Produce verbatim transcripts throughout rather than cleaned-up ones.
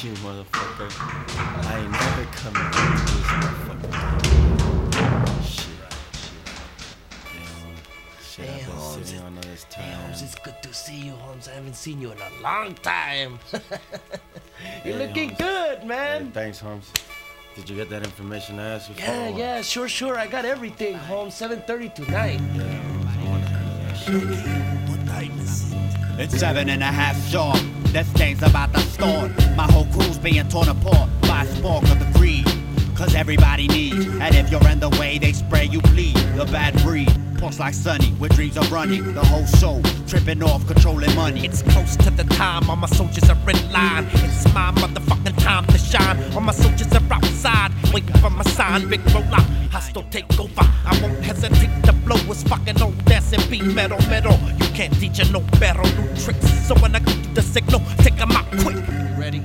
you, motherfucker. I ain't never coming to this motherfucker. Shit. Shit, I've been Holmes, sitting on all this time. Hey, Holmes, it's good to see you, Holmes. I haven't seen you in a long time. You're Hey, looking Holmes. good, man. Hey, thanks, Holmes. Did you get that information I asked you for? Yeah, yeah, sure, sure. I got everything, Holmes. seven thirty tonight. Yeah, Holmes, I want to handle that shit. What time is it? It's seven and a half sharp. This thing's about to start. My whole crew's being torn apart by a spark of the greed. Cause everybody needs, and if you're in the way, they spray you bleed. The bad breed, punks like Sonny, with dreams of running. The whole show, tripping off, controlling money. It's close to the time, all my soldiers are in line. It's my motherfucking time to shine. All my soldiers are outside, waiting for my sign. Big roller, hostile takeover. I won't hesitate to blow his fucking old ass and be metal, metal. You can't teach her no better, new tricks. So when I give you the signal, take them out quick. Ready?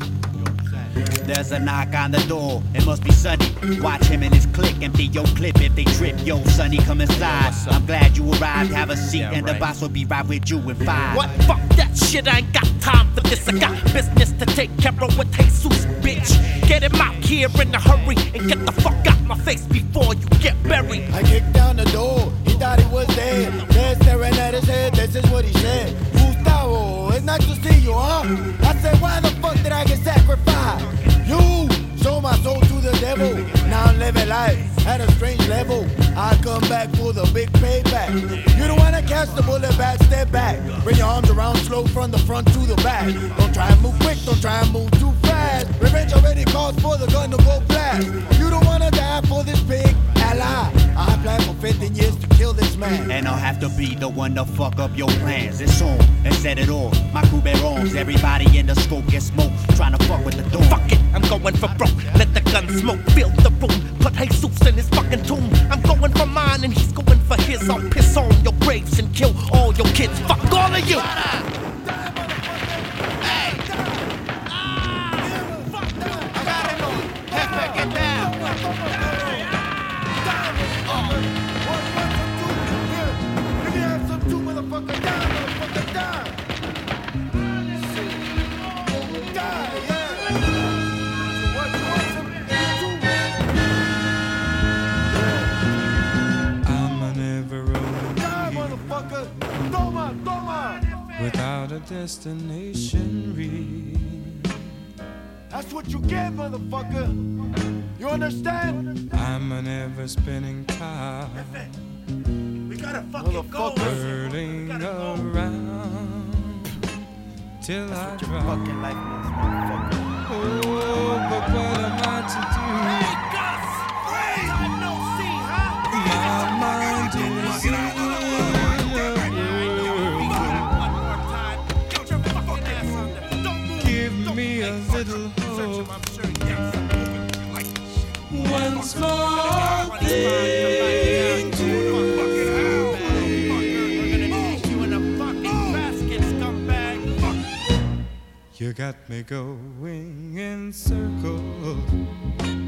There's a knock on the door, it must be Sonny. Watch him and his clique empty your clip if they trip. Yo, Sonny, come inside. I'm glad you arrived, have a seat, Yeah, and right. the boss will be right with you in five. What? Fuck that shit, I ain't got time for this. I got business to take care of with Jesus, bitch. Get him out here in a hurry and get the fuck out my face before you get buried. I kicked down the door, he thought he was dead. There staring at his head, this is what he said. Gustavo, it's nice to see you, huh? I said, why the fuck did I get sacrificed? You sold my soul to the devil. Now I'm living life at a strange level. I come back for the big payback. You don't wanna catch the bullet back, step back. Bring your arms around slow from the front to the back. Don't try and move quick, don't try and move too fast. Revenge already calls for the gun to go blast. You don't wanna die for this big ally. I plan for fifteen years to kill this man. And I'll have to be the one to fuck up your plans. It's on, and set it off. My crew bear arms, everybody in the scope get smoked. Trying to fuck with the door. Fuck it, I'm going for broke. Let the gun smoke, fill the room. Put Jesus in his fucking tomb. I'm going for mine and he's going for his. I'll piss on your graves and kill all your kids. Fuck all of you. Without a destination reach, That's what you get, motherfucker. You understand? I'm an ever-spinning top, We gotta fucking go. whirling around till I drop. Fucking life means, motherfucker. Oh, but what am I to do? Hey, Gus! Time no see, huh? My mind is in a whirl. Give me a little hope. One small thing to You got me going in circles.